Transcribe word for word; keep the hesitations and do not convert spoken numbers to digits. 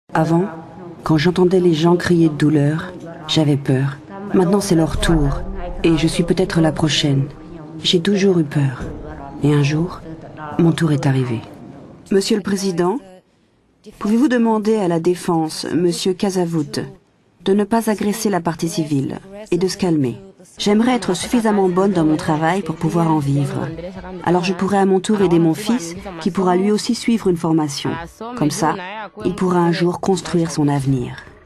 Avant, quand j'entendais les gens crier de douleur, j'avais peur. Maintenant, c'est leur tour. Et je suis peut-être la prochaine. J'ai toujours eu peur. Et un jour, mon tour est arrivé. Monsieur le Président, pouvez-vous demander à la Défense, Monsieur Casavout, de ne pas agresser la partie civile et de se calmer. J'aimerais être suffisamment bonne dans mon travail pour pouvoir en vivre. Alors je pourrai à mon tour aider mon fils, qui pourra lui aussi suivre une formation. Comme ça, il pourra un jour construire son avenir.